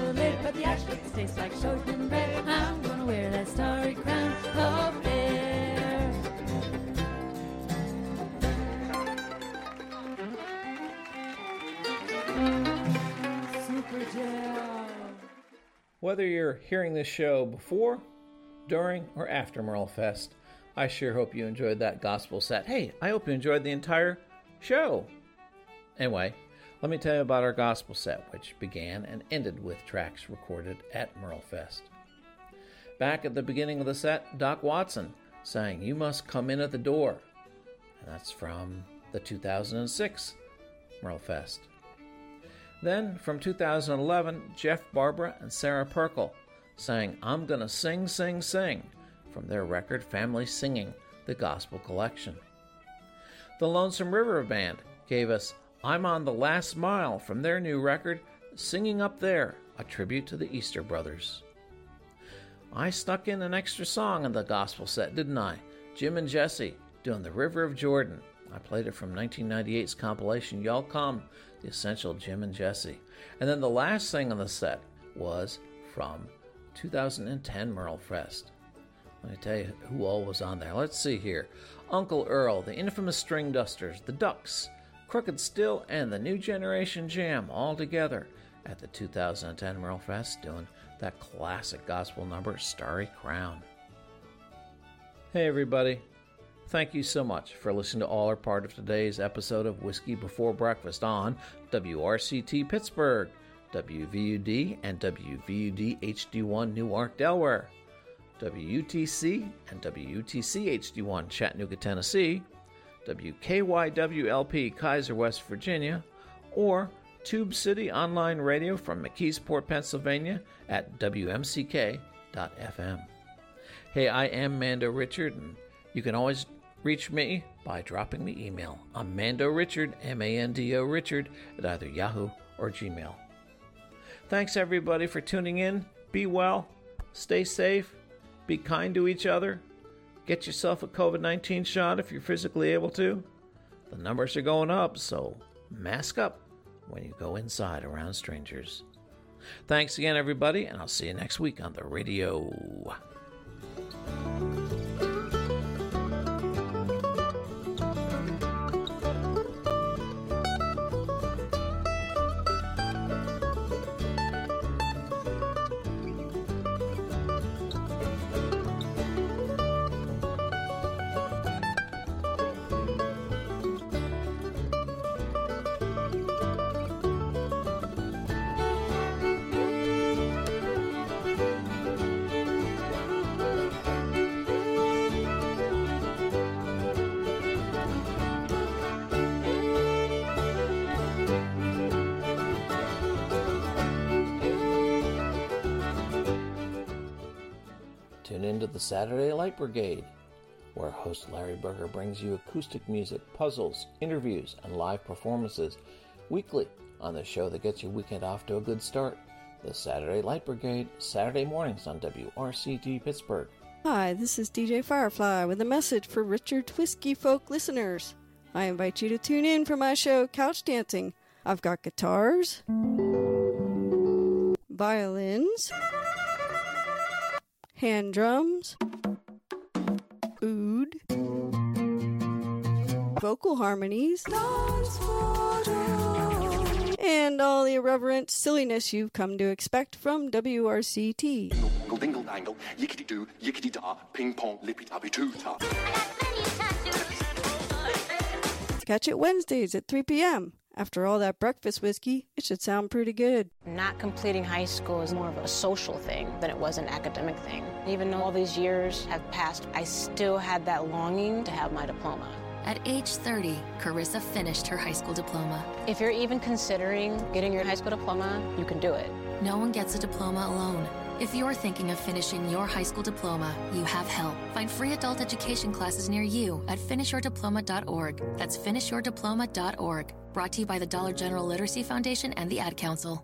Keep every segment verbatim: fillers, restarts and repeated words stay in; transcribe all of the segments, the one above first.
lid, but the ashes taste like shortening bread. I'm gonna wear that starry crown of hair. Super Gel. Whether you're hearing this show before, during, or after Merle Fest, I sure hope you enjoyed that gospel set. Hey, I hope you enjoyed the entire show. Anyway, let me tell you about our gospel set, which began and ended with tracks recorded at Merle Fest. Back at the beginning of the set, Doc Watson sang "You Must Come In at the Door," and that's from the two thousand six Merle Fest. Then, from two thousand eleven, Jeff Barbara and Sarah Perkle sang "I'm Gonna Sing, Sing, Sing" from their record Family Singing, the Gospel Collection. The Lonesome River Band gave us "I'm on the Last Mile" from their new record, Singing Up There, a tribute to the Easter Brothers. I snuck in an extra song in the gospel set, didn't I? Jim and Jesse doing "The River of Jordan." I played it from nineteen ninety-eight's compilation Y'all Come, the essential Jim and Jesse. And then the last thing on the set was from two thousand ten Merle Fest. Let me tell you who all was on there. Let's see here. Uncle Earl, the infamous String Dusters, the Ducks, Crooked Still, and the New Generation Jam all together at the two thousand ten Merle Fest doing that classic gospel number, Starry Crown. Hey everybody, thank you so much for listening to all or part of today's episode of Whiskey Before Breakfast on W R C T Pittsburgh, W V U D and W V U D H D one Newark, Delaware, W U T C and W U T C H D one Chattanooga, Tennessee, W K Y W L P Kaiser, West Virginia, or Tube City Online Radio from McKeesport, Pennsylvania at W M C K dot F M. Hey, I am Mando Richard, and you can always reach me by dropping me email. I'm Mando Richard, M A N D O Richard, at either Yahoo or Gmail. Thanks everybody for tuning in. Be well, stay safe, be kind to each other, get yourself a covid nineteen shot if you're physically able to. The numbers are going up, so mask up when you go inside around strangers. Thanks again everybody, and I'll see you next week on the radio. Tune into the Saturday Light Brigade, where host Larry Berger brings you acoustic music, puzzles, interviews, and live performances weekly on the show that gets your weekend off to a good start. The Saturday Light Brigade, Saturday mornings on W R C T Pittsburgh. Hi, this is D J Firefly with a message for Richard Whiskey Folk listeners. I invite you to tune in for my show, Couch Dancing. I've got guitars, violins, hand drums, oud, vocal harmonies, and all the irreverent silliness you've come to expect from W R C T. Dingle, dingle, dangle, yickety doo, yickety da, ping pong, lippy tappy too ta. Catch it Wednesdays at three p.m. After all that breakfast whiskey, it should sound pretty good. Not completing high school is more of a social thing than it was an academic thing. Even though all these years have passed, I still had that longing to have my diploma. At age thirty, Carissa finished her high school diploma. If you're even considering getting your high school diploma, you can do it. No one gets a diploma alone. If you're thinking of finishing your high school diploma, you have help. Find free adult education classes near you at finish your diploma dot org. That's finish your diploma dot org. Brought to you by the Dollar General Literacy Foundation and the Ad Council.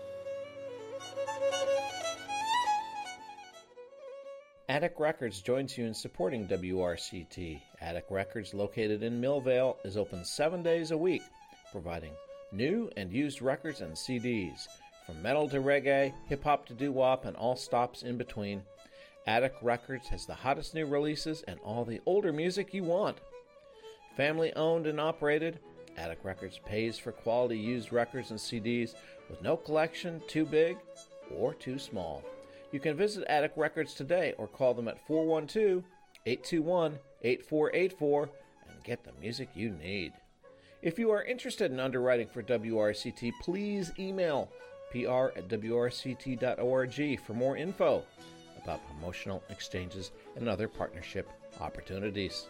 Attic Records joins you in supporting W R C T. Attic Records, located in Millvale, is open seven days a week, providing new and used records and C Ds, From metal to reggae, hip-hop to doo-wop, and all stops in between, Attic Records has the hottest new releases and all the older music you want. Family owned and operated, Attic Records pays for quality used records and C Ds with no collection too big or too small. You can visit Attic Records today or call them at four one two, eight two one, eight four eight four and get the music you need. If you are interested in underwriting for W R C T, please email P R at W R C T dot org for more info about promotional exchanges and other partnership opportunities.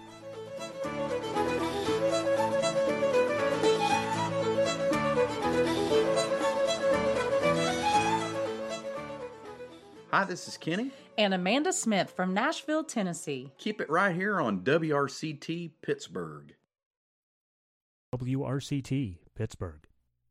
Hi, this is Kenny. And Amanda Smith from Nashville, Tennessee. Keep it right here on W R C T Pittsburgh. W R C T Pittsburgh.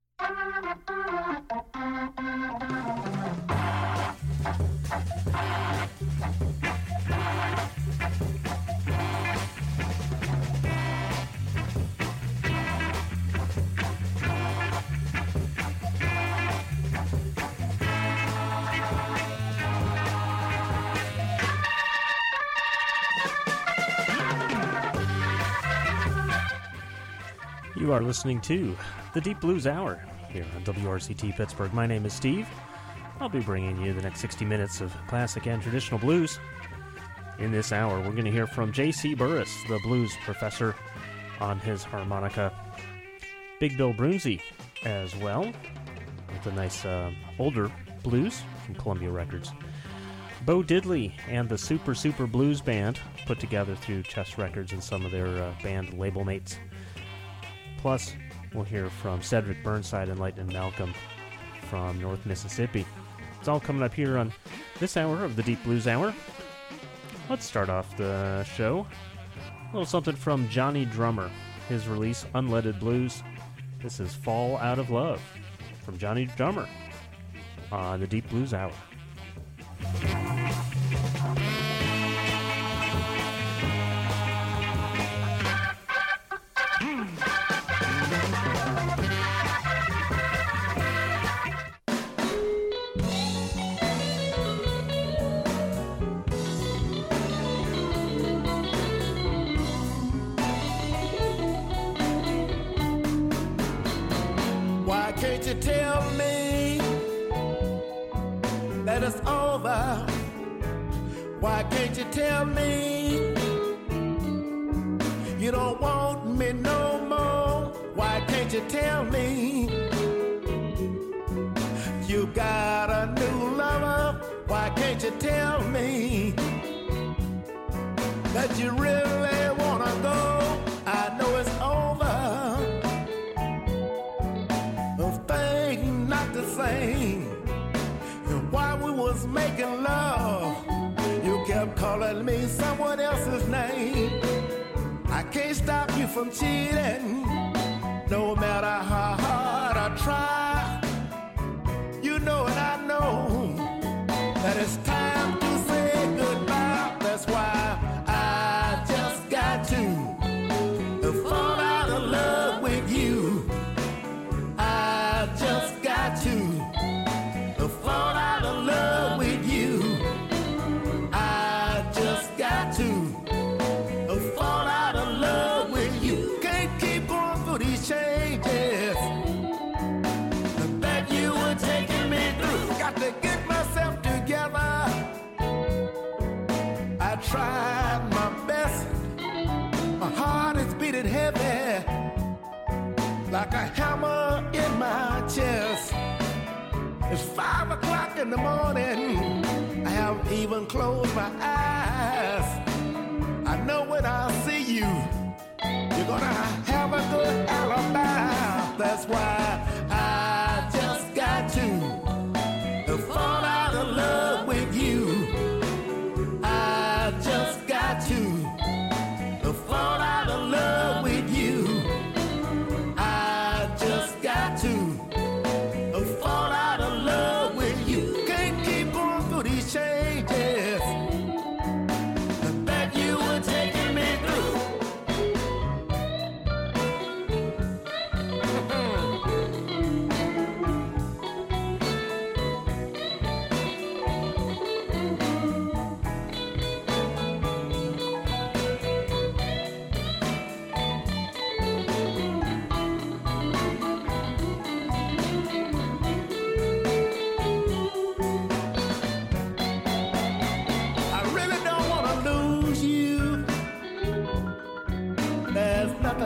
You are listening to the Deep Blues Hour here on W R C T Pittsburgh. My name is Steve. I'll be bringing you the next sixty minutes of classic and traditional blues. In this hour, we're going to hear from J C Burris, the blues professor, on his harmonica. Big Bill Broonzy as well, with a nice uh, older blues from Columbia Records. Bo Diddley and the Super Super Blues Band, put together through Chess Records and some of their uh, band label mates. Plus, we'll hear from Cedric Burnside and Lightnin' Malcolm from North Mississippi. It's all coming up here on this hour of the Deep Blues Hour. Let's start off the show. A little something from Johnny Drummer. His release, Unleaded Blues. This is Fall Out of Love from Johnny Drummer on the Deep Blues Hour. You tell me that it's over? Why can't you tell me you don't want me no more? Why can't you tell me you got a new lover? Why can't you tell me that you really wanna go? I know it's over. Not the same. And while we was making love, you kept calling me someone else's name. I can't stop you from cheating, no matter how hard I try. You know and I know that it's time to say goodbye. That's why I just got to fall out of love with you. I just got to fall out of love with you. I just got to fall out of love with you. Can't keep going through these changes that you were taking me through. Got to get myself together. I tried my best. My heart is beating heavy, like a hammer in my chest. It's five o'clock in the morning. I haven't even closed my eyes. I know when I see you, you're gonna have a good alibi. That's why I just got to fall out of love with you. I just got to fall out of love with you. I just got to fall out of love with you. Can't keep going through these changes that you were taking me through.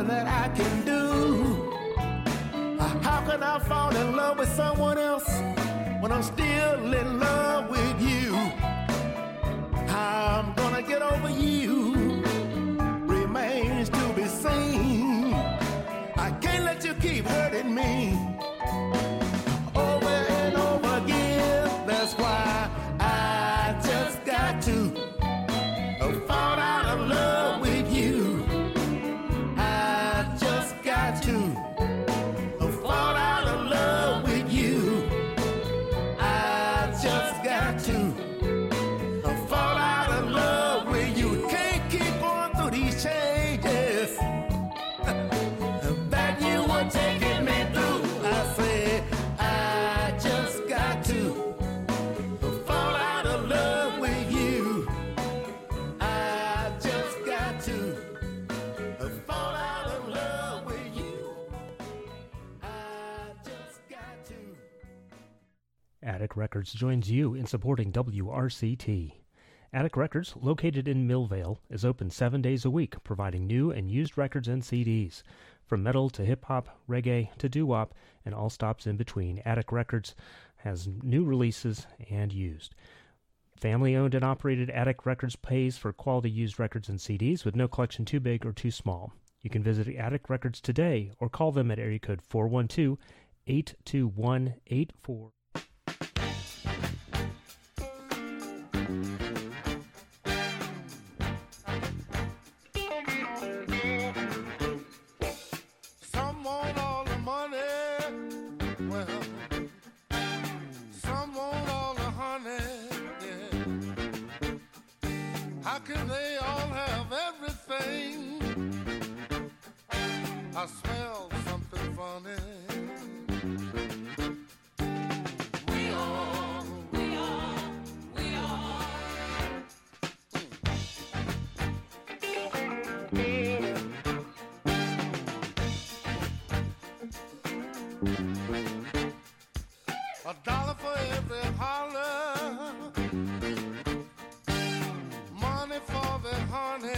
better that I can do? How can I fall in love with someone else when I'm still in love with you? How I'm gonna get over you remains to be seen. I can't let you keep hurting me over and over again. That's why I just got to fall out of love with you. I just got to fall out of love with you. I just got to fall out of love with you. Can't keep going through these changes that you were taking me through. I said I just got to fall out of love with you. I just got to fall out of love with you. I just got to. Attic Records joins you in supporting W R C T. Attic Records, located in Millvale, is open seven days a week, providing new and used records and C Ds. From metal to hip-hop, reggae to doo-wop, and all stops in between, Attic Records has new releases and used. Family-owned and operated Attic Records pays for quality used records and C Ds with no collection too big or too small. You can visit Attic Records today or call them at area code four one two, eight two one, eight four. Some want all the money, well, some want all the honey, yeah. How can they all have everything? I smell something funny. We all, we all, we all. A dollar for every holler, money for the honey,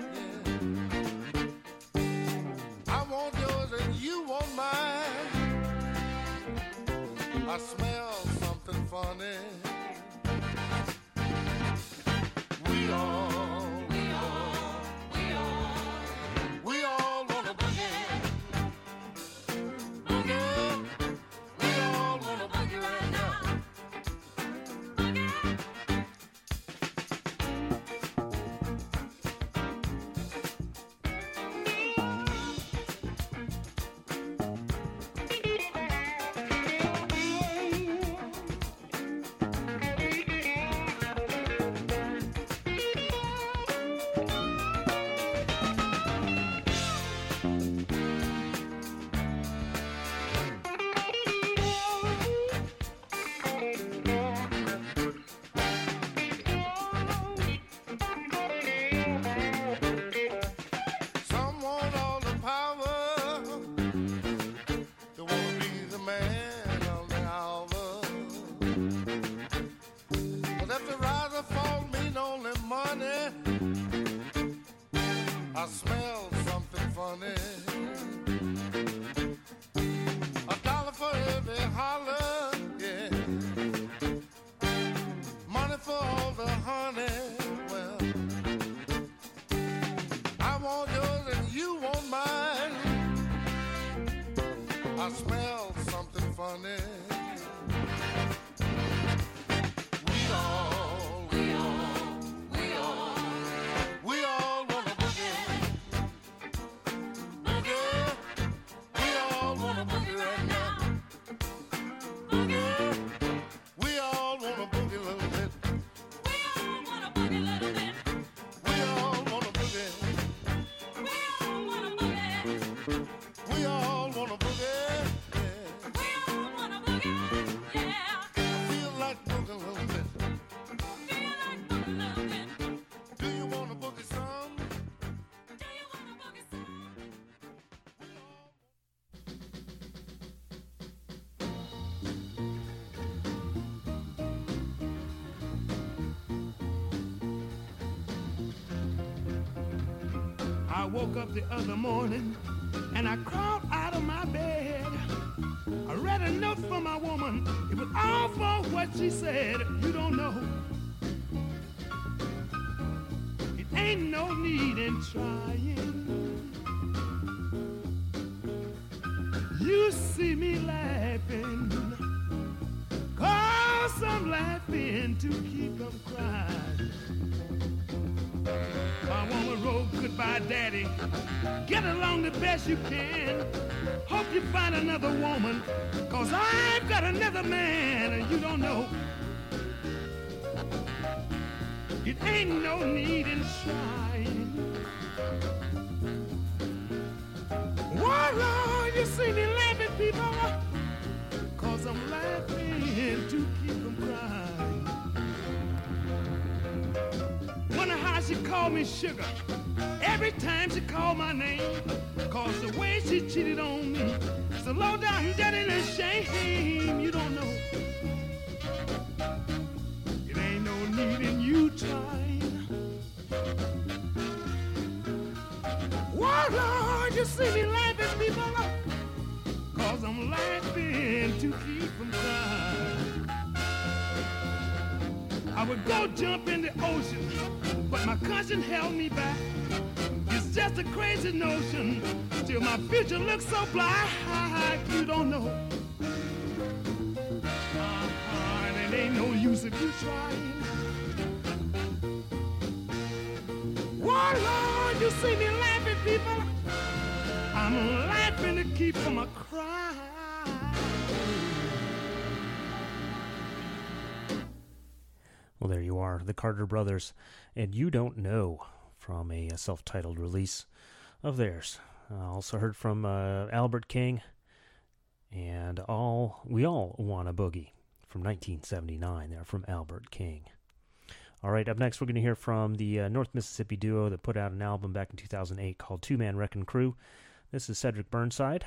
yeah. I want yours and you want mine. I smell something funny. We all, we all, we all, we all wanna boogie, boogie. We all wanna boogie right now. Some want all the power, they wanna be the man of the hour. But if the rise or fall mean only money, I smell something funny. A dollar for every holler, yeah. Money for all the honey, well, I want yours and you want mine. I smell something funny. We all, we all, we all, we all wanna boogie, boogie. We all wanna boogie right now. Boogie. We all wanna boogie a little bit. We all wanna boogie a little bit. We all wanna boogie. We all wanna boogie. We all wanna boogie. Yeah. We all wanna boogie. Yeah. I feel like boogie a little bit. Feel like boogie a little bit. Do you wanna boogie some? Do you wanna boogie some? I woke up the other morning and I crawled out of my bed. I read a note from my woman. It was all for what she said. You don't know. It ain't no need in trying. You see me laughing, 'cause I'm laughing to keep from crying. My woman wrote, goodbye, daddy. Get along the best you can. Hope you find another woman, 'cause I've got another man, and you don't know. It ain't no need in trying. Whoa, Lord, you see me laughing, people, 'cause I'm laughing to keep from crying. Wonder how she called me sugar every time she called my name, 'cause the way she cheated on me, so low down, dirty and shame. You don't know. It ain't no need in you trying. Whoa, Lord, you see me laughing, people, 'cause I'm laughing to keep from crying. I would go jump in the ocean, but my conscience held me back. It's just a crazy notion, still my future looks so black. You don't know. Uh-huh, and it ain't no use if you trying. Whoa, Lord, you see me laughing, people. I'm laughing to keep from a cry. Well, there you are, the Carter Brothers, and You Don't Know, from a self-titled release of theirs. Uh, also heard from uh, Albert King, and all We All Wanna Boogie, from nineteen seventy-nine, there from Albert King. All right, up next we're going to hear from the uh, North Mississippi duo that put out an album back in two thousand eight called Two Man Wrecking Crew. This is Cedric Burnside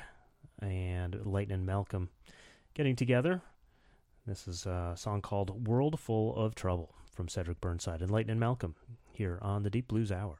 and Leighton Malcolm getting together. This is a song called World Full of Trouble from Cedric Burnside and Leighton Malcolm here on the Deep Blues Hour.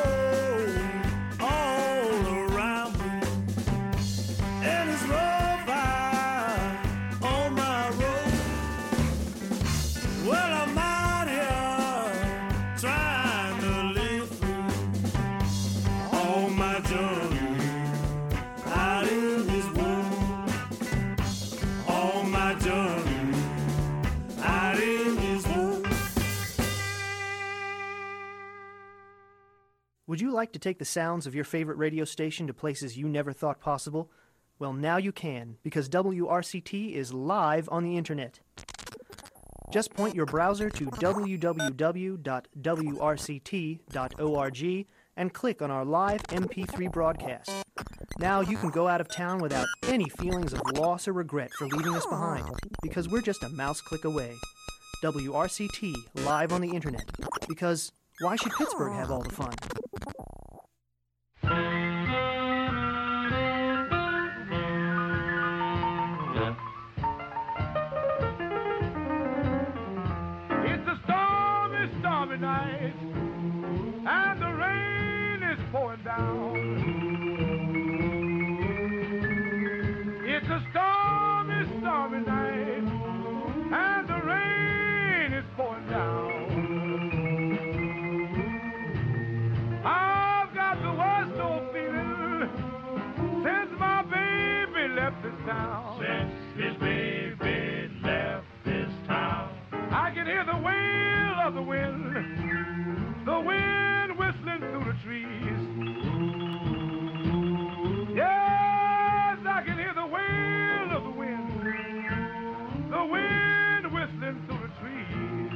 Trouble all around me, and it's rough Would you like to take the sounds of your favorite radio station to places you never thought possible? Well, now you can, because W R C T is live on the internet. Just point your browser to w w w dot w r c t dot org and click on our live M P three broadcast. Now you can go out of town without any feelings of loss or regret for leaving us behind, because we're just a mouse click away. W R C T, live on the internet. Because why should Pittsburgh have all the fun? It's a stormy, stormy night, and the rain is pouring down. It's a stormy, stormy night, and the rain is pouring down. I've got the worst old feeling since my baby left this town. Since his baby left this town. I can hear the wail of the wind, the wind whistling through the trees. Yes, I can hear the wail of the wind, the wind whistling through the trees.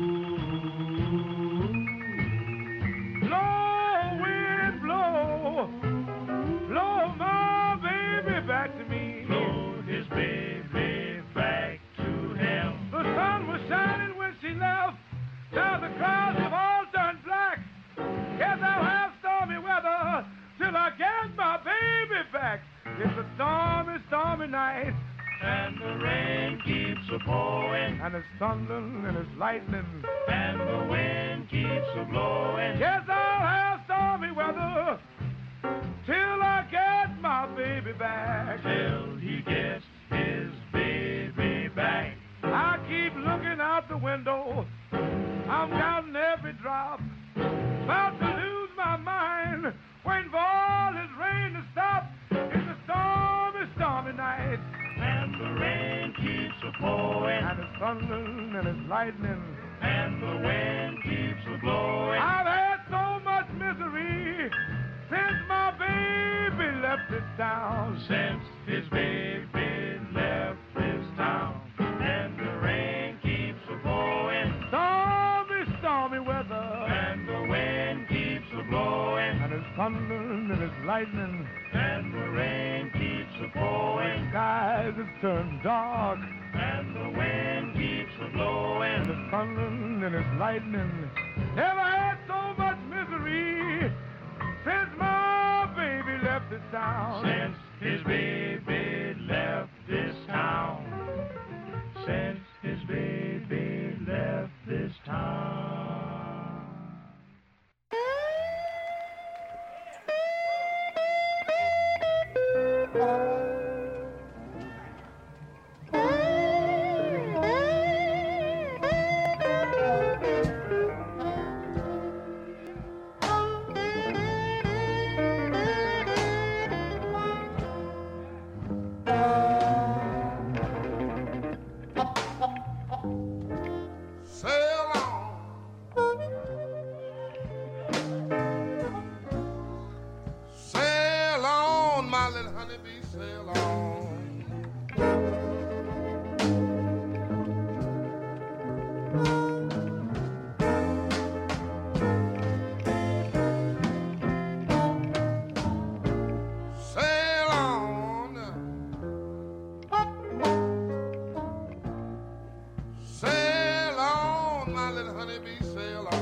Blow, wind, blow, blow my baby back to me. Blow his baby back to him. The sun was shining when she left. Now the clouds have all turned black. Yes, I'll have stormy weather till I get my baby back. It's a stormy, stormy night, and the rain keeps a pouring, and it's thundering and it's lightning, and the wind keeps a blowing. Yes, I'll have stormy weather till I get my baby back. Till he gets his baby back. I keep looking out the window, I'm counting every drop, about to lose my mind, waiting for all this rain to stop. It's a stormy, stormy night, and the rain keeps a pouring, and it's thundering and it's lightning, and the wind keeps a blowing. I've had so much misery since my baby left this town. Since his baby left this town, and the rain keeps a blowing. Stormy, stormy weather, and the wind keeps a blowing, and it's thundering and it's lightning, and the rain keeps a blowing. Skies have turned dark, and the wind keeps a blowing, and it's thundering and it's lightning. Never had so much misery since my baby left this town. Since his baby left this town. Since his baby left this town. Sail on, sail on, my little honeybee, sail on. Sail on, sail on, my little honeybee, sail on.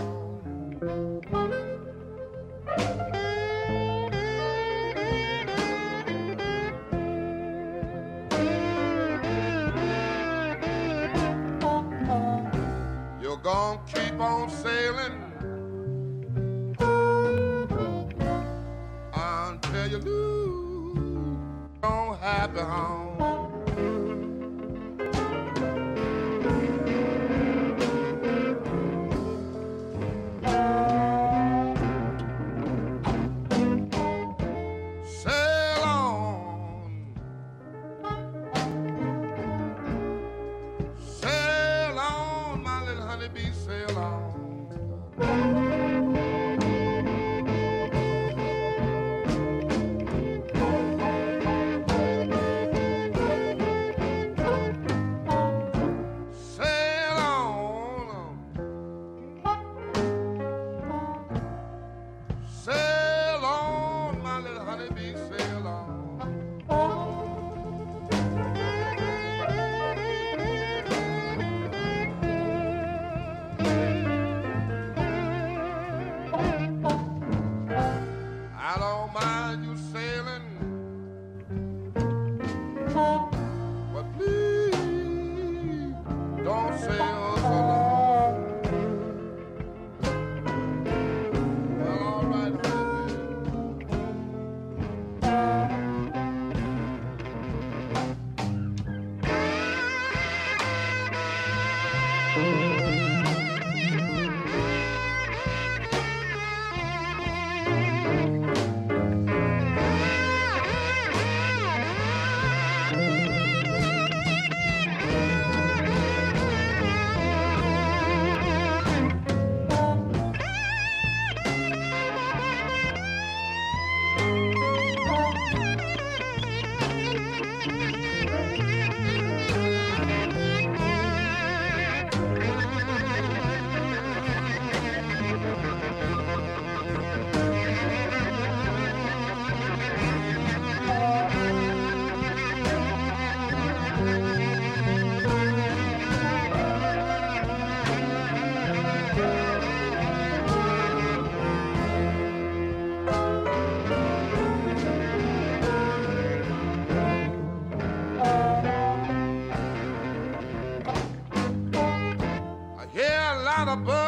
You're gonna keep on sailing until you lose your happy home. Sail on, sail on, my little honeybee, sail on.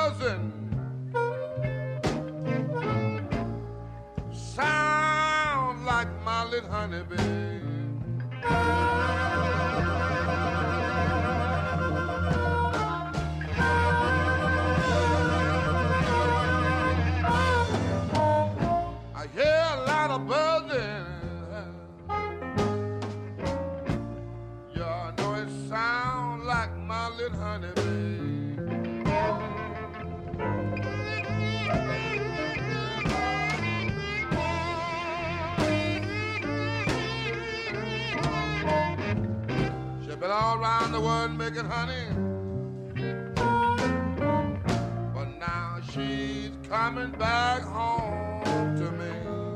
buzzing sound like my little honeybee. I hear a lot of buzzing. Yeah, I know it sound like my little honeybee. She's been all around the world making honey, but now she's coming back home to me.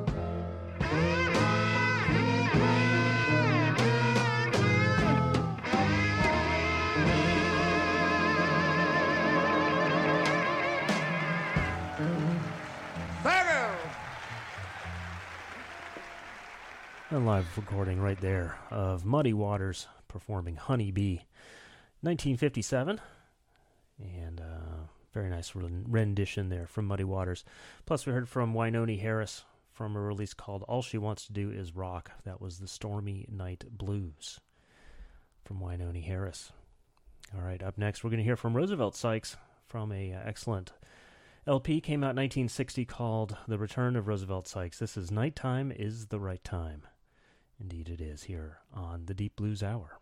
A live recording right there of Muddy Waters performing Honey Bee, nineteen fifty-seven, and uh, very nice rendition there from Muddy Waters. Plus we heard from Wynonie Harris from a release called All She Wants to Do Is Rock. That was the Stormy Night Blues from Wynonie Harris. All right, up next we're going to hear from Roosevelt Sykes from a uh, excellent L P, came out in nineteen sixty, called The Return of Roosevelt Sykes. This is Nighttime is the Right Time. Indeed it is, here on the Deep Blues Hour.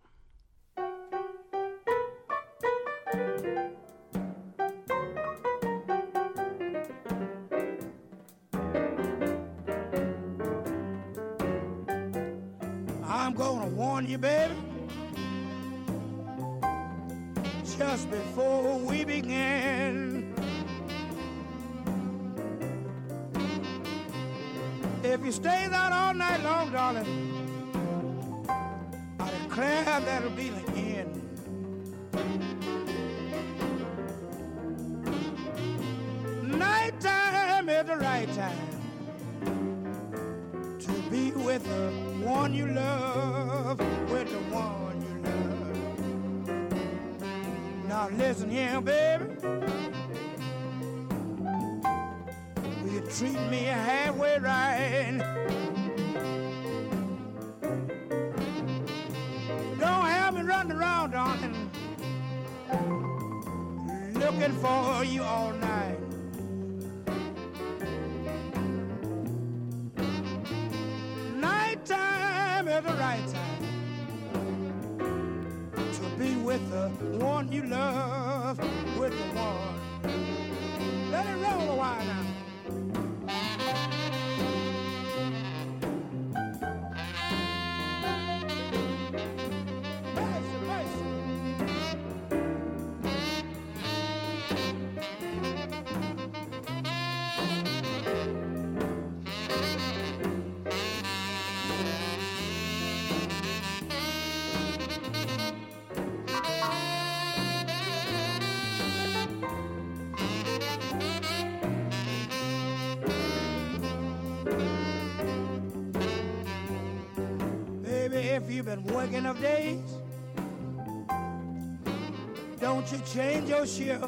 I'm gonna warn you, baby, just before we begin. If you stay out all night long, darling, I declare that'll be the end. Nighttime is the right time to be with the one you love, with the one you love. Now listen here, baby, will you treat me halfway right? Don't have me running around, darling, looking for you all night. Nighttime is the right time to be with the one you love, with the one. Let it roll a while now. If you've been working of days, don't you change your shift.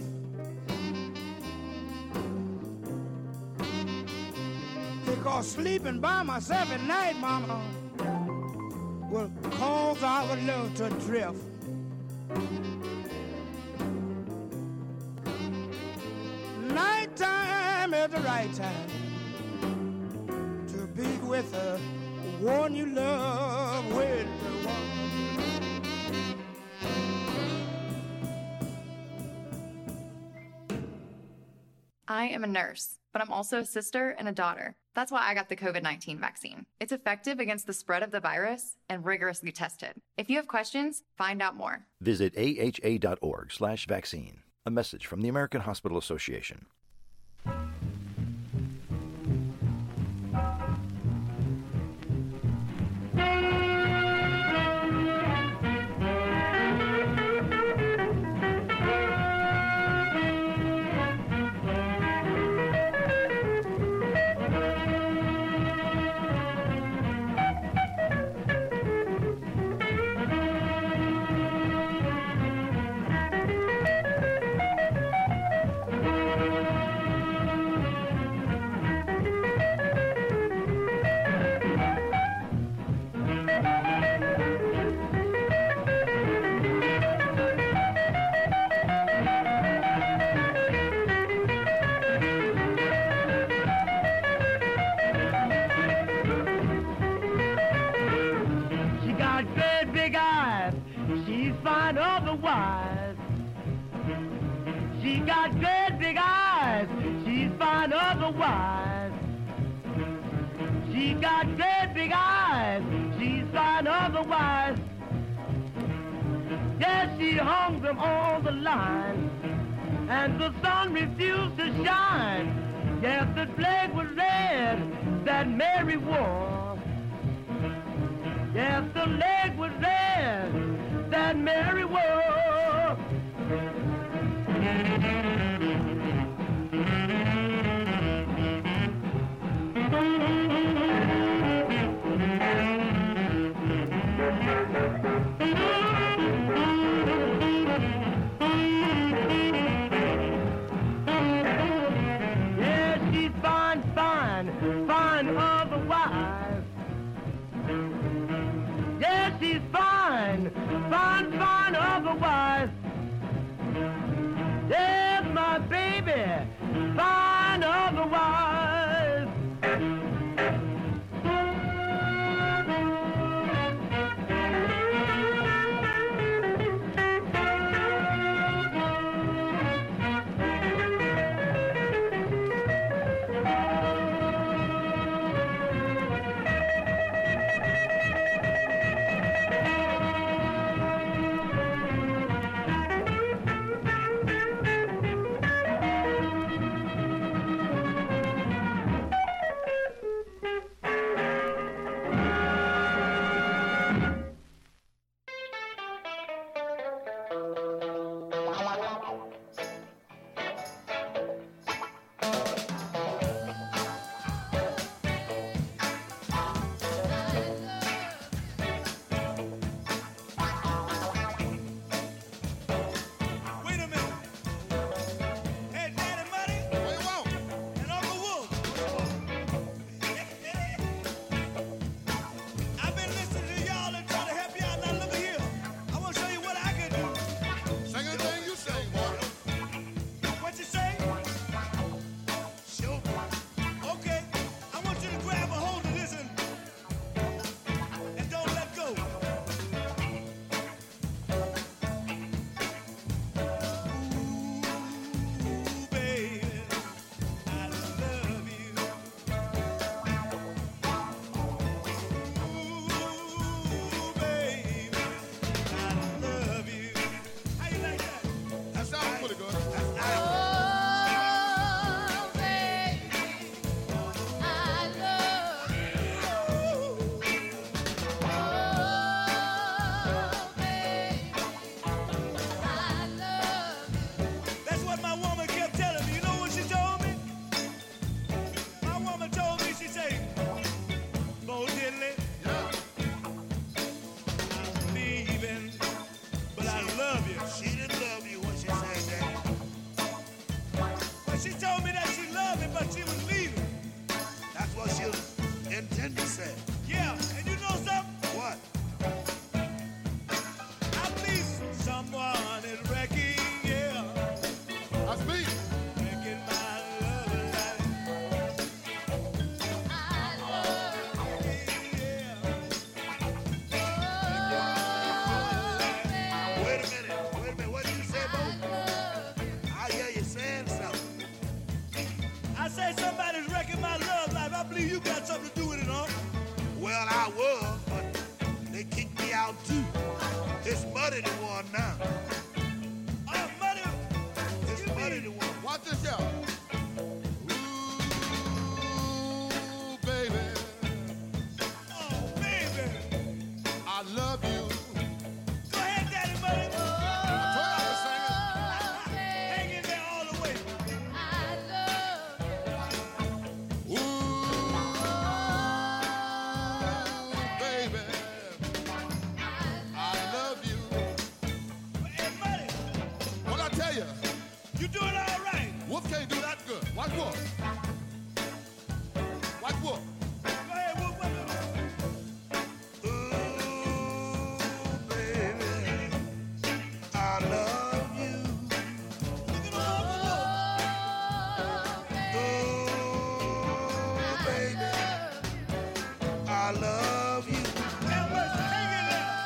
Because sleeping by myself at night, mama, will cause our love to drift. Nighttime is the right time to be with the one you love, with the one. I am a nurse, but I'm also a sister and a daughter. That's why I got the COVID nineteen vaccine. It's effective against the spread of the virus and rigorously tested. If you have questions, find out more. Visit A H A dot org slash vaccine. A message from the American Hospital Association. got great big eyes. She's fine otherwise. She got great big eyes. She's fine otherwise. Yes, she hung them on the line, and the sun refused to shine. Yes, the flag was red that Mary wore. Yes, the leg was red that Mary wore. Yes, she's fine, fine, fine otherwise. Yes, she's fine, fine, fine otherwise. Yes, my baby, fine otherwise.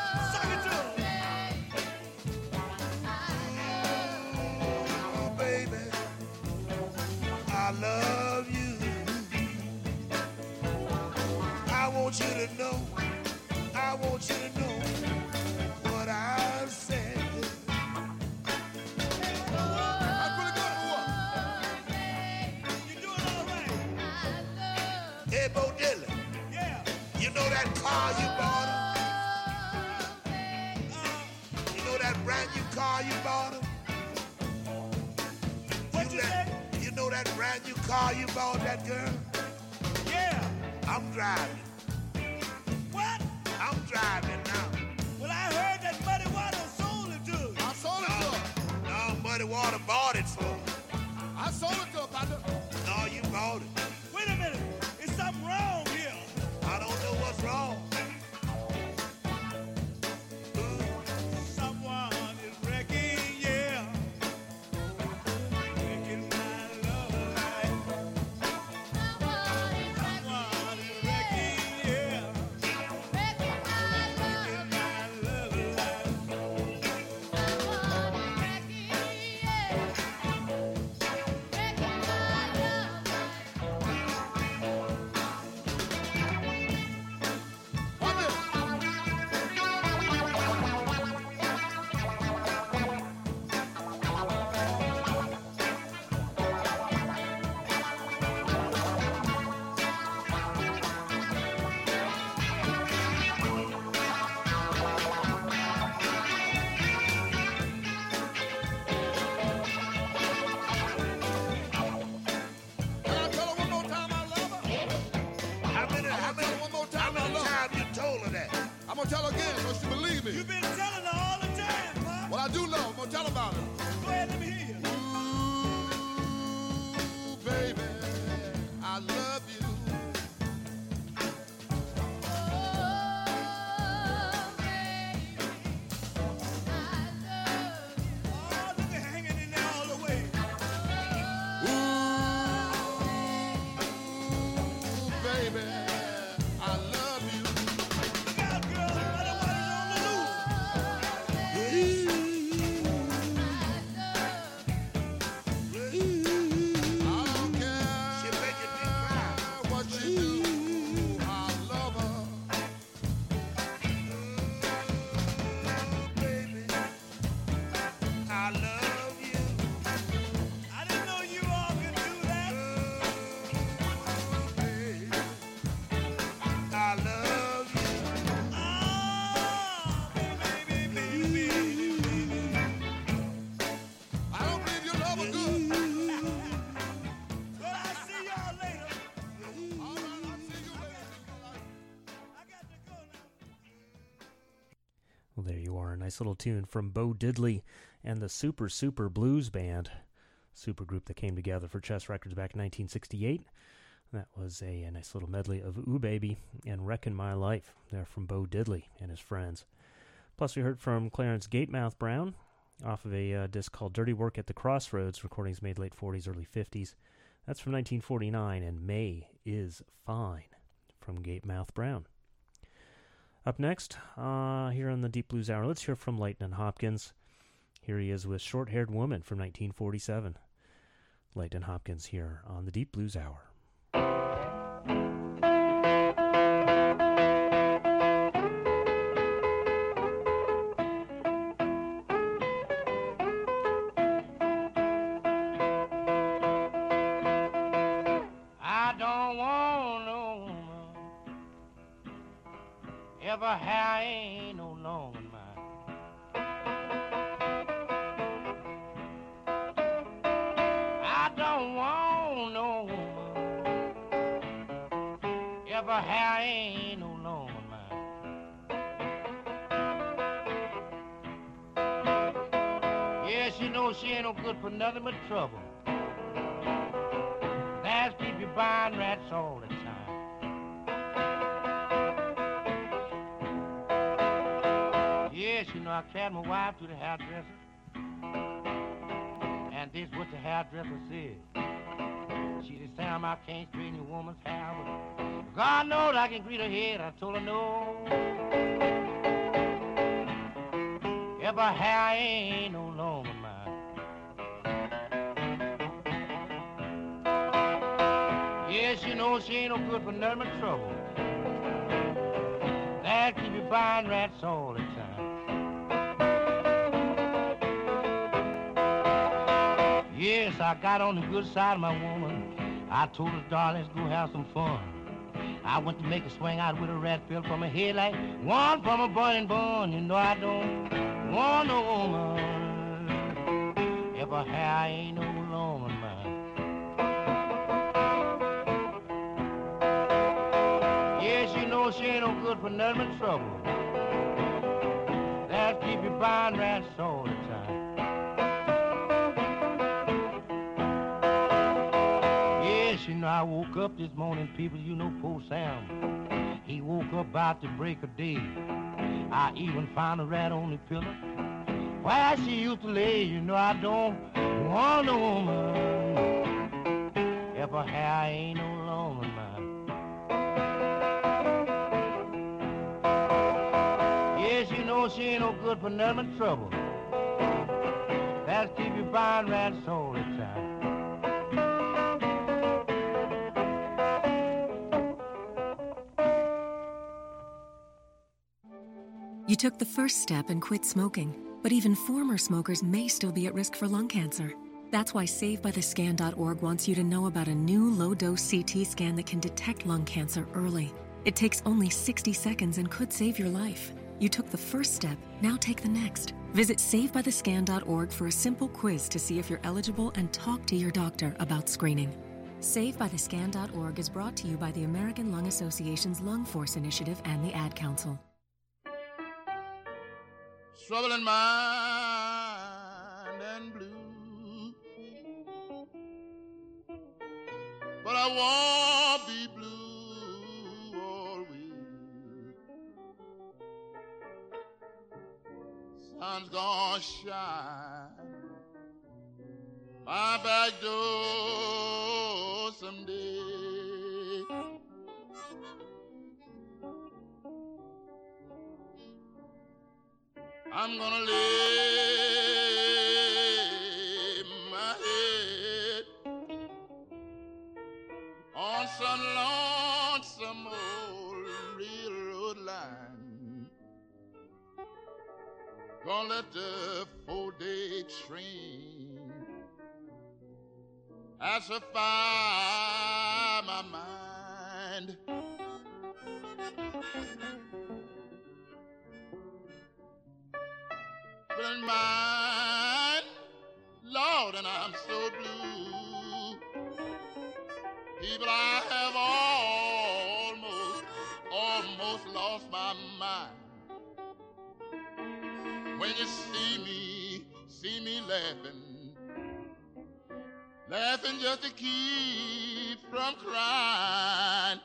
Baby, I love you. I want you to know, I want you to know what I said. That's pretty good, boy. You doing all right? Hey, Bo Diddley. Yeah. You know that car you bought him? Uh, you know that brand new car you bought him? What you, you say? You know that brand new car you bought that girl? Yeah. I'm driving. What? I'm driving now. Well, I heard that Muddy Water sold it to you. I sold it no, to her. No, Muddy Water bought it for her. I sold it to her, partner. No, you bought it. Wait a minute. Is something wrong here? I don't know what's wrong. Someone is wrecking, yeah. Wrecking my love life. Someone is wrecking, yeah. Wrecking my love life. Someone wrecking, yeah. Wrecking my love I'm gonna tell her again so she believe me. You've been telling her all the time, Pop. Well, I do know. I'm gonna tell her about it. Go ahead, let me hear you. Ooh, baby, I love you. Oh, baby, I love you. Oh, look at hanging in there all the way. Ooh, baby, I love you. Look out, girl. Muddy Water's on the loose. I don't care. She making me cry. What she do, I love her. Ooh, baby, I love you. I didn't know you all could do that. Ooh, baby, I love you. Oh, baby, baby, baby, baby. I don't believe you love her good. Well, I'll see y'all later. All right, I'll see you later. I got to go now. Well, there you are. A nice little tune from Bo Diddley and the Super Super Blues Band, super group that came together for Chess Records back in nineteen sixty-eight. That was a, a nice little medley of Ooh Baby and Wreckin' My Life there from Bo Diddley and his friends. Plus, we heard from Clarence Gatemouth Brown off of a uh, disc called Dirty Work at the Crossroads, recordings made late forties, early fifties. That's from nineteen forty-nine, and May is Fine from Gatemouth Brown. Up next, uh, here on the Deep Blues Hour, let's hear from Leighton Hopkins. Here he is with Short-Haired Woman from nineteen forty-seven. Leighton Hopkins here on the Deep Blues Hour. I don't want no woman. If her hair ain't no longer mine. I don't want no woman. If her hair ain't no longer mine. Yes, you know she ain't no good for nothing but trouble. That's keep you buying rats all the time. Yes, you know I carried my wife to the hairdresser, and this what the hairdresser said. She said, Sam, I can't straighten your woman's hair, but God knows I can greet her head. I told her no. If her hair ain't no longer mine. Yes, you know she ain't no good for none of my trouble. That keep you buying rats all the time. Yes, I got on the good side of my woman. I told her, darling, let's go have some fun. I went to make a swing out with a rat fell from her head like one from a boiling bun. You know I don't want no woman if her hair ain't no long on mine. Yes, you know she ain't no good for none of my trouble. That'll keep you buying rats all the time. You know, I woke up this morning, people, you know, poor Sam. He woke up about the break of day. I even found a rat on the pillow where she used to lay. You know, I don't want no woman if her hair ain't no long on mine. Yes, you know, she ain't no good for none of my trouble. That'll keep you buying rats all the time. You took the first step and quit smoking, but even former smokers may still be at risk for lung cancer. That's why save by the scan dot org wants you to know about a new low-dose C T scan that can detect lung cancer early. It takes only sixty seconds and could save your life. You took the first step, now take the next. Visit save by the scan dot org for a simple quiz to see if you're eligible and talk to your doctor about screening. save by the scan dot org is brought to you by the American Lung Association's Lung Force Initiative and the Ad Council. Trouble in mind and blue, but I won't be blue always. Sun's gonna shine my back door someday. I'm gonna lay my head on some lonesome old railroad line. Gonna let the four-day train pacify my mind. In mine, Lord, and I'm so blue. People, I have almost, almost lost my mind. When you see me, see me laughing, laughing just to keep from crying.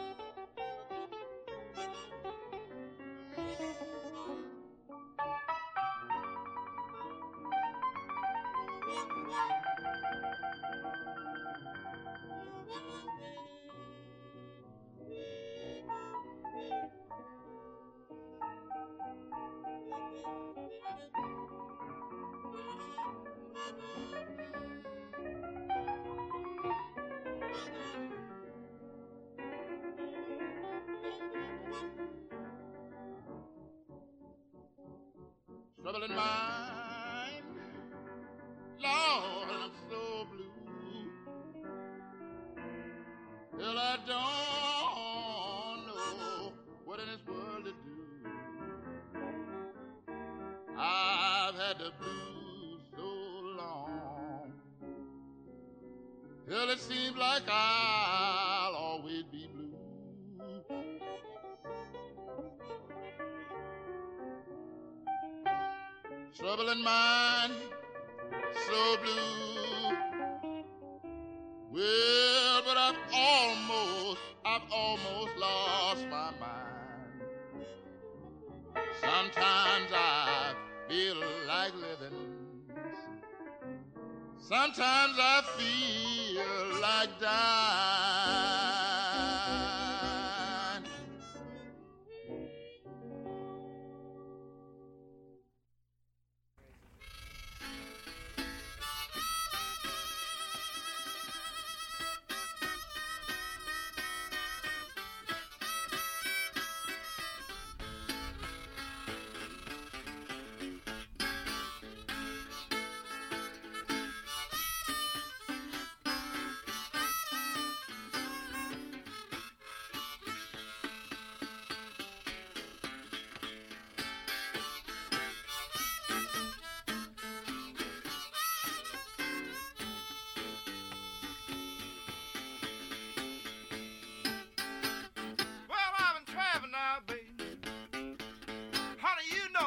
Trouble in mind, Lord, I'm so blue. Till I don't know what in this world to do. I've had the blues so long, till it seems like I'll always be blue. Trouble in mind, so blue. Well, but I've almost, I've almost lost my mind. Sometimes I feel like living. Sometimes I feel like dying.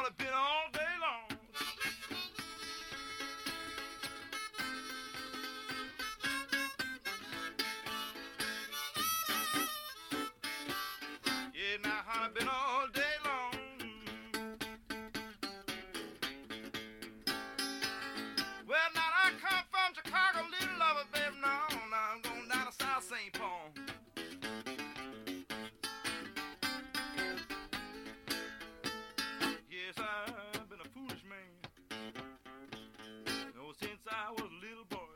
know it's been all day long. Yeah, now honey, been all day long. Well, now I come from Chicago, little lover, baby, now, now I'm going down to South Saint Paul. Yes, I've been a foolish man, no, since I was a little boy.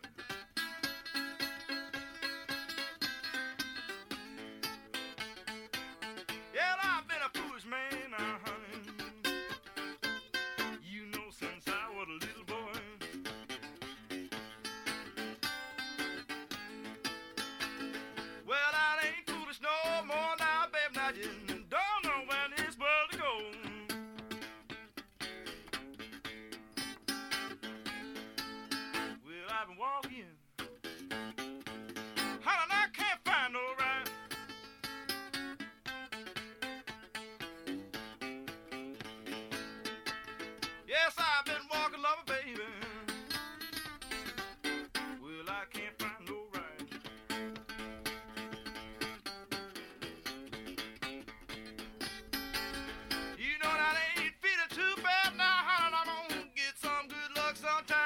Yeah, I've been a foolish man, now, honey, you know, since I was a little boy. Well, I ain't foolish no more now, baby, now you don't know where this world to go. Well, I've been walking, honey, and I can't find no ride. Yes, I've been walking, lover, baby. Well, I can't find no ride. You know that ain't feeling too bad now, honey, I'm gonna get some good luck sometime.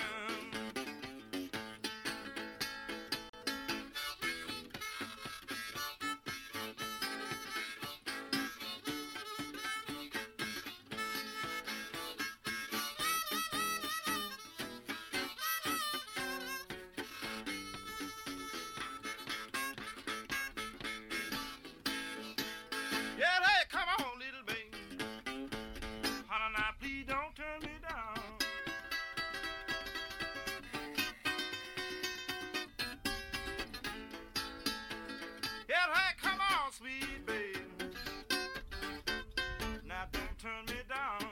Yeah, hey, come on, little baby. Honey, now please don't turn me down. Yeah, hey, come on, sweet baby. Now don't turn me down.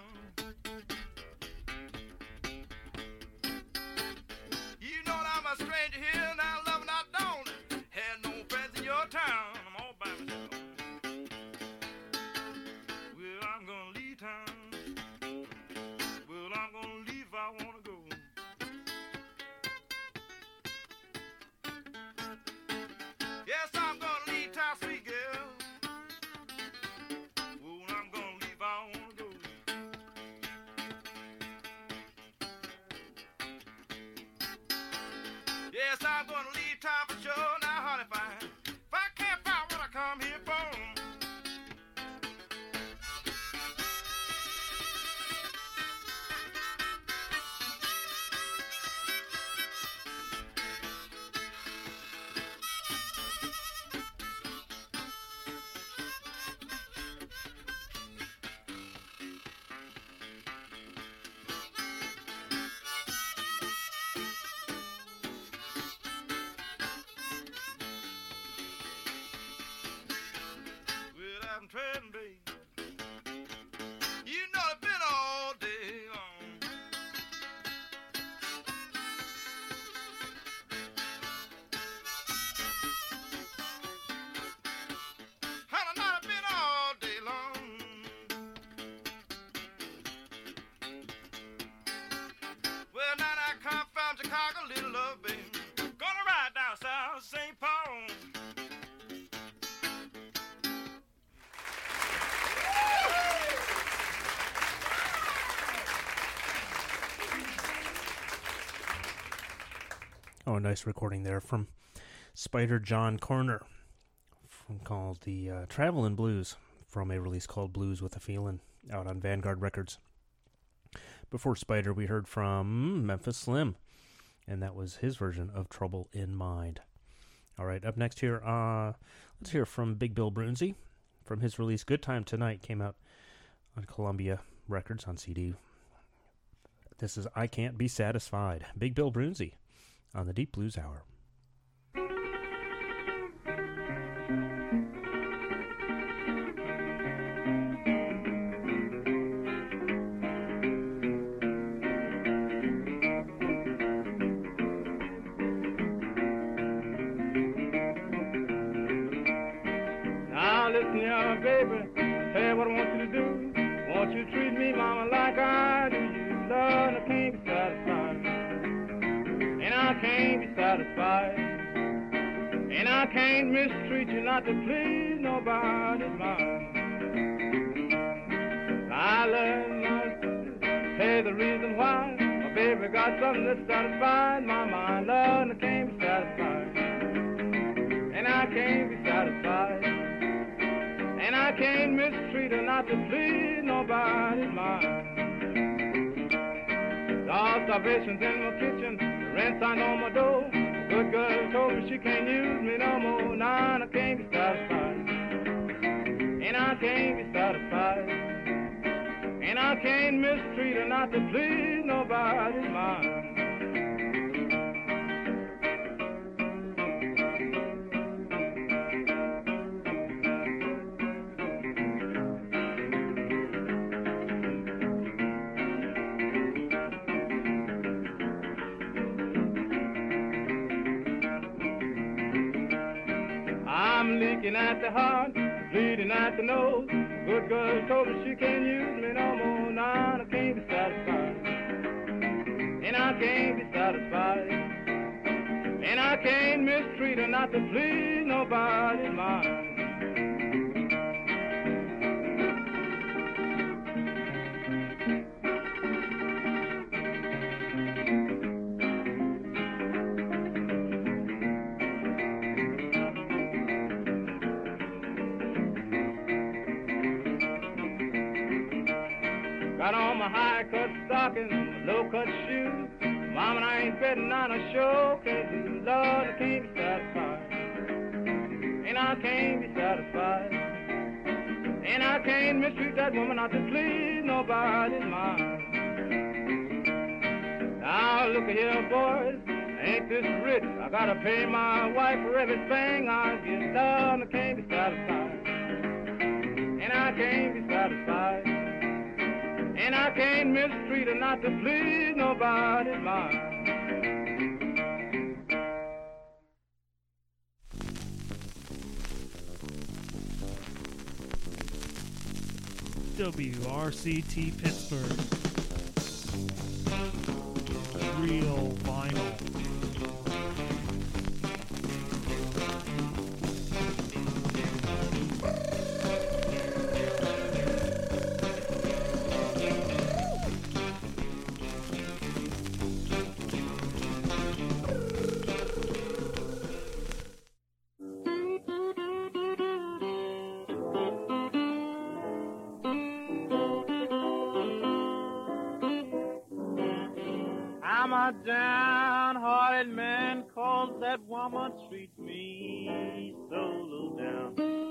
You know that I'm a stranger here, now loving I don't have no friends in your town. I'm all by myself. Well, I'm gonna leave town. Well, I'm gonna leave if I wanna go. Yes, I'm gonna leave town, sweet girl. Well, I'm gonna leave if I wanna go. Yes, I'm gonna leave town for sure. Now, honey, if I, if I can't find what I come here for. Well, I'm treading, babe. You know it's been all day long. Honey, now it's been all day long. Well, now that I come from Chicago, little love, baby. Gonna ride down South Saint Paul. Oh, a nice recording there from Spider John Corner, from, called the uh, Travelin' Blues, from a release called Blues with a Feelin', out on Vanguard Records. Before Spider, we heard from Memphis Slim, and that was his version of Trouble in Mind. All right, up next here, uh, let's hear from Big Bill Broonzy, from his release Good Time Tonight, came out on Columbia Records on C D. This is I Can't Be Satisfied. Big Bill Broonzy on the Deep Blues Hour. Now listen here, baby, say what I want you to do. Want you to treat me, mama, And I can't mistreat you not to please nobody's mind. I learned not to say the reason why. My baby got something that satisfies my mind. Love, and I can't be satisfied. And I can't be satisfied. And I can't mistreat her not to please nobody's mind. All starvation's in my kitchen, the rent's on my door. Good girl told me she can't use me no more. Nah, I can't be satisfied. And I can't be satisfied. And I can't mistreat her not to please nobody's mind. I'm leaking at the heart, bleeding at the nose. Good girl told me she can't use me no more. Nah, I can't be satisfied. And I can't be satisfied. And I can't mistreat her not to please nobody's mind. Got on my high-cut stockings, my low-cut shoes. Mama, I ain't betting on a show, 'cause Lord, I can't be satisfied. And I can't be satisfied. And I can't mistreat that woman not to please nobody's mind. Now, look here, boys, ain't this rich? I gotta pay my wife for everything I get. Lord, I can't be satisfied. And I can't be satisfied. And I can't mistreat her not to please nobody's mind. W R C T Pittsburgh. Real vinyl. I'm a downhearted man, 'cause that woman treats me so low down.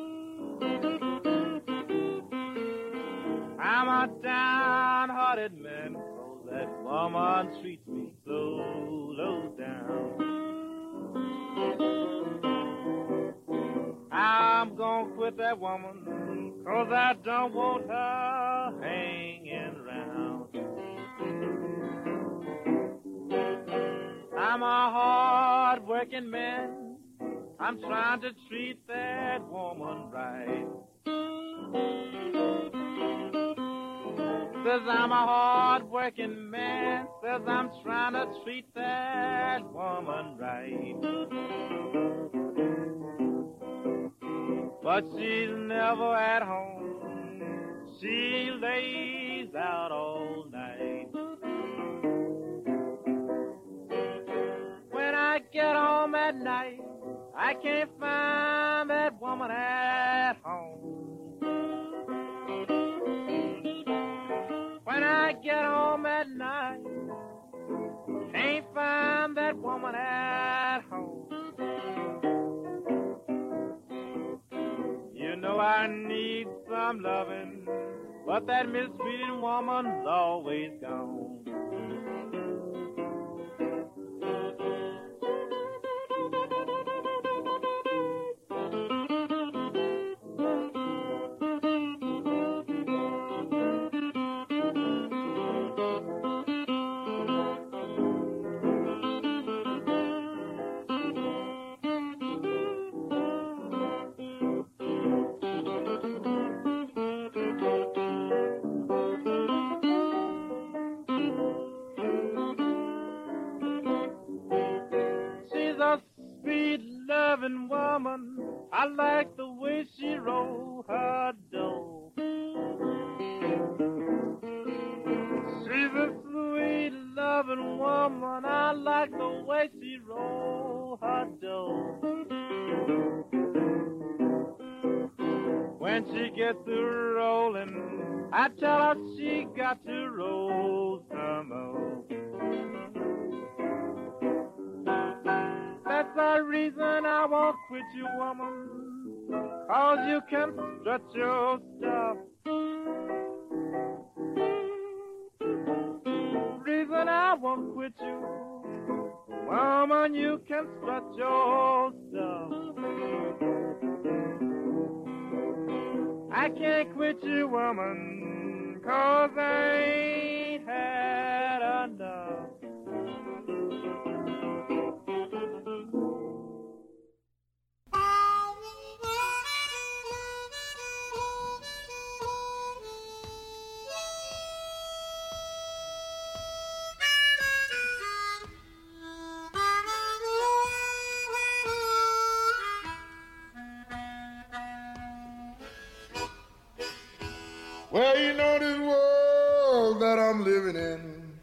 I'm a downhearted man, 'cause that woman treats me so low down. I'm gonna quit that woman, 'cause I don't want her hanging around. I'm a hard-working man. I'm trying to treat that woman right. Says I'm a hard-working man. Says I'm trying to treat that woman right. But she's never at home. She lays out all night. When I get home at night, I can't find that woman at home. When I get home at night, can't find that woman at home. You know I need some loving, but that mistreated woman's always gone. loving woman. I like the way she roll her dough. She's a sweet loving woman. I like the way she roll her dough. When she gets to rolling, I tell her she got to roll some more. That's the reason I won't quit you, woman, 'cause you can strut your stuff. Reason I won't quit you, woman, you can strut your stuff. I can't quit you, woman, 'cause I ain't had enough. Well, you know this world that I'm living in.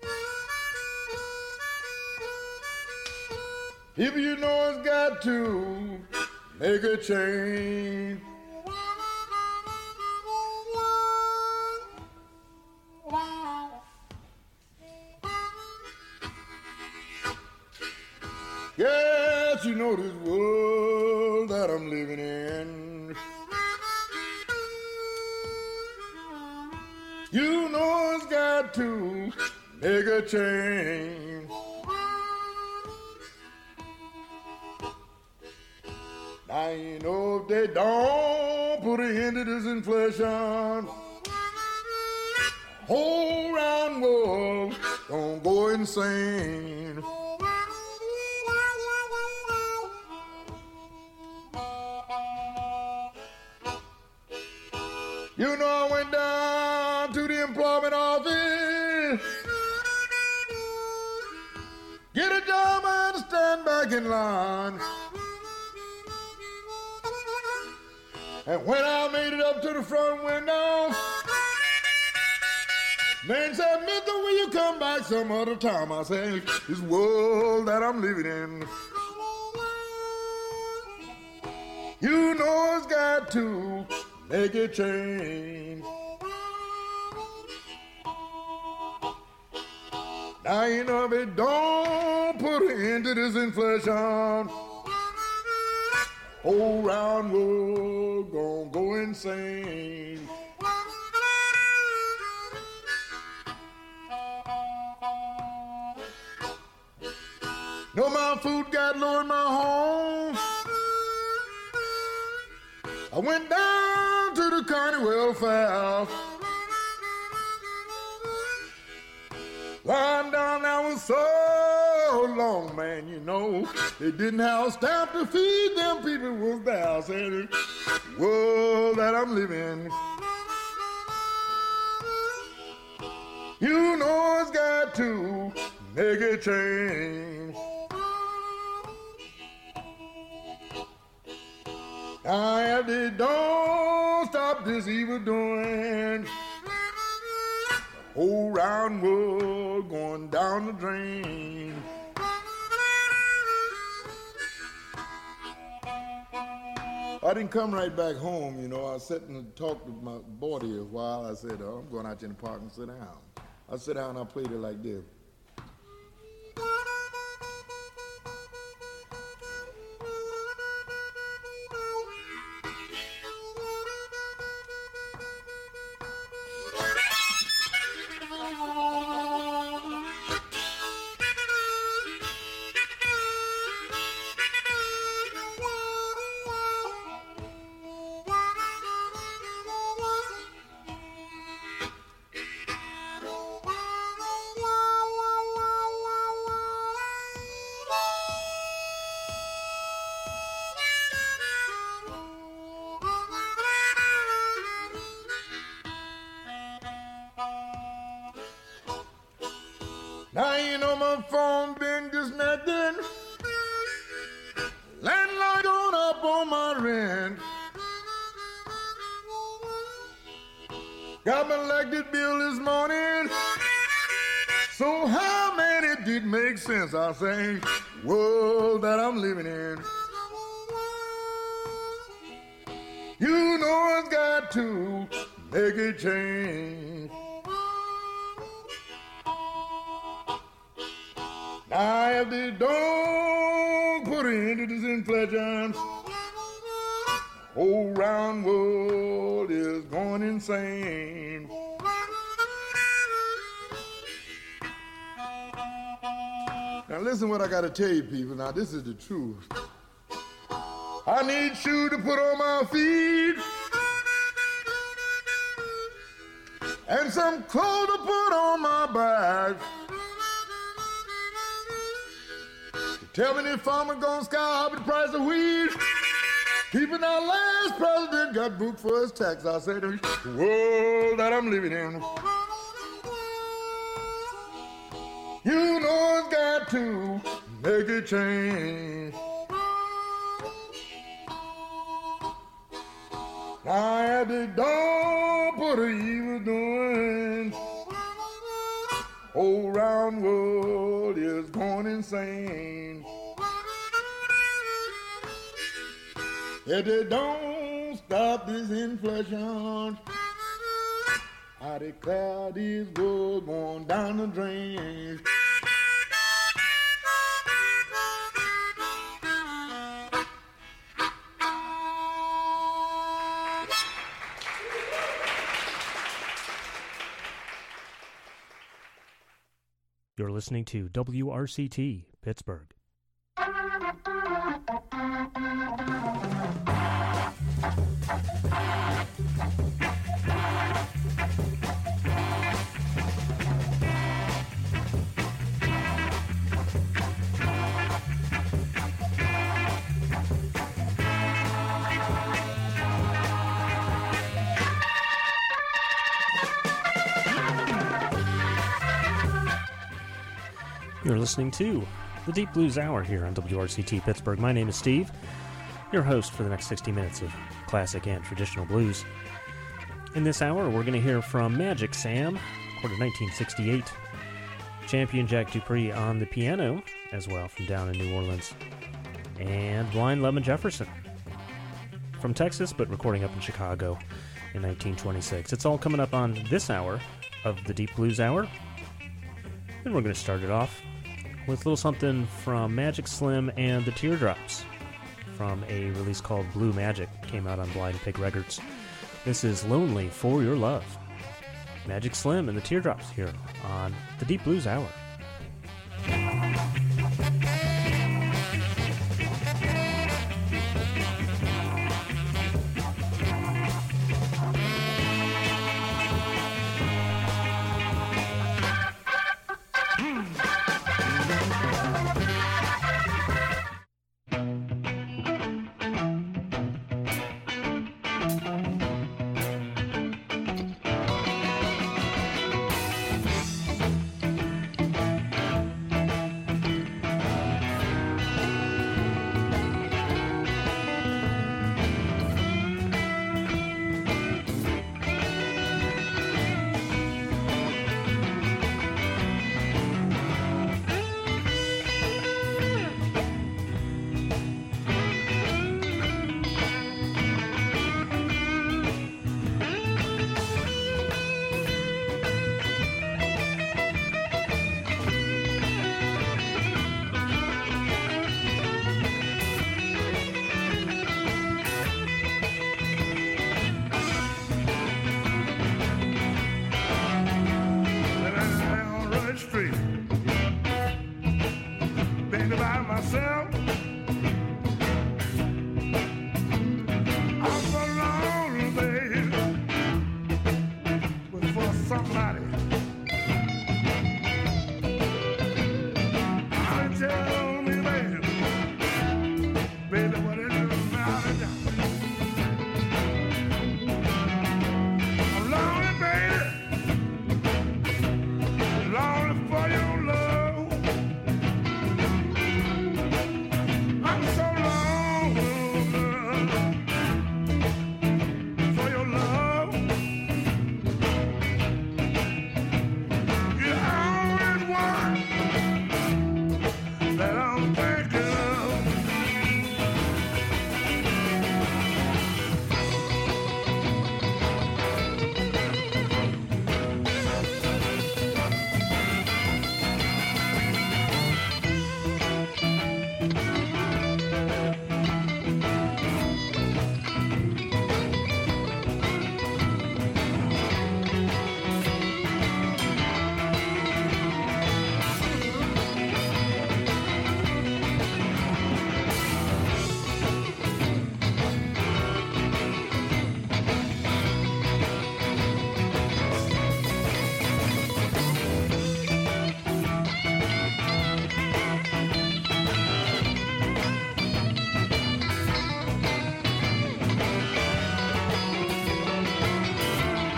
People, you know, it's got to make a change. Yes, you know this world that I'm living in. You know it's got to make a change. Now you know if they don't put an end to this inflation, whole round world gonna go insane. You know I went down to the employment office, get a job and stand back in line. And when I made it up to the front window, man said, "Mister, will you come back some other time?" I said, "This world that I'm living in, you know it's got to make a change." Now you know if it don't put an end to this inflation, whole round world gonna go insane. No, my food got low in my home. I went down to the county welfare. Lying down there was so long, man, you know. They didn't have a stamp to feed them people was there. I said, world that I'm living, you know it's got to make a change. Now if they don't stop this evil doing, the whole round world going down the drain. I didn't come right back home, you know. I sat and talked with my boy here a while. I said, oh, I'm going out in the park and sit down. I sit down and I played it like this. Now you know my phone been disconnected. Landlord on my rent. Got my electric bill this morning. So how many did make sense? I say, world that I'm living in. You know it's got to make a change. Now if they don't put an end to this inflation, whole round world is going insane. Now listen what I gotta tell you people. Now this is the truth. I need shoes to put on my feet and some clothes to put on my back. Tell me if I'm gonna sky up the price of wheat. Even our last president got booked for his tax. I say the world that I'm living in. You know it's got to make a change. Now if they don't put a evil doing, whole round world is going insane. If they don't stop this inflation, I declare this world going down the drain. You're listening to W R C T, Pittsburgh. You're listening to the Deep Blues Hour here on W R C T Pittsburgh. My name is Steve, your host for the next sixty minutes of classic and traditional blues. In this hour, we're going to hear from Magic Sam, recorded nineteen sixty-eight. Champion Jack Dupree on the piano, as well, from down in New Orleans. And Blind Lemon Jefferson, from Texas, but recording up in Chicago in nineteen twenty-six. It's all coming up on this hour of the Deep Blues Hour. And we're going to start it off with a little something from Magic Slim and the Teardrops from a release called Blue Magic. Came out on Blind Pig Records. This is Lonely for Your Love. Magic Slim and the Teardrops here on the Deep Blues Hour.